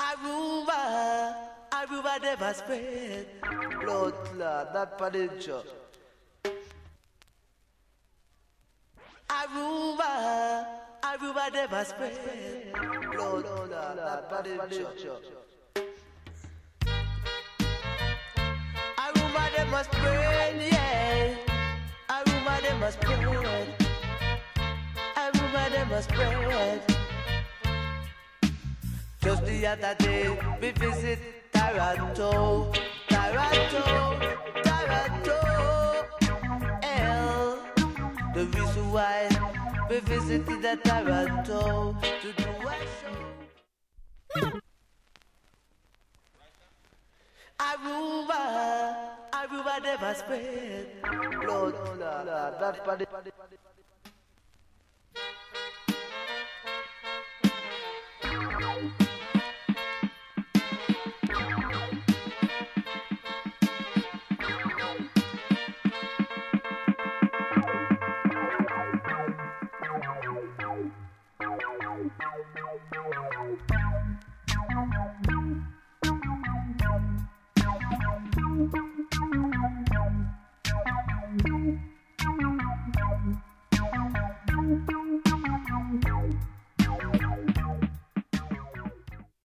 Aruba never spread. Blood clot, not Paninja. Aruba never spread. Blood clot, not Paninja. Aruba never spread, yeah. Aruba never spread. Aruba never spread. Just the other day, we visit Toronto. The reason why we visited Toronto to do a show. Aruba never spread. Blood, that's funny.